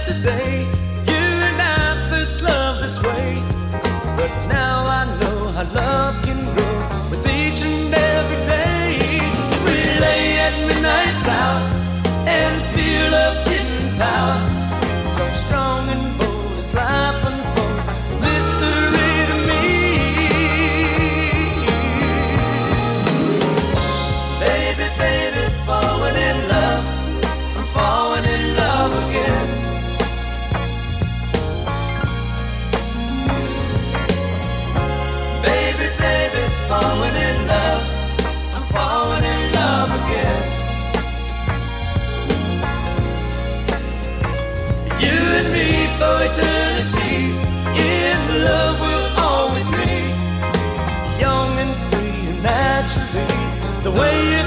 yesterday. You and I first loved this way, but now I know how love can grow with each and every day. As we lay at midnight's hour and feel love's hidden power, so strong and bold as life unfolds, mystery to me. Baby, baby, falling in love, I'm falling in love again. Baby, baby, falling in love, I'm falling in love again. You and me for eternity, in love we'll always be, young and free and naturally, the way you